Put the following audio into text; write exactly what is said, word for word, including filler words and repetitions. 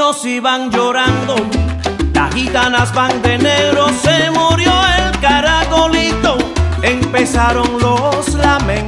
niños iban llorando, las gitanas van de negro, se murió el caracolito, empezaron los lamentos.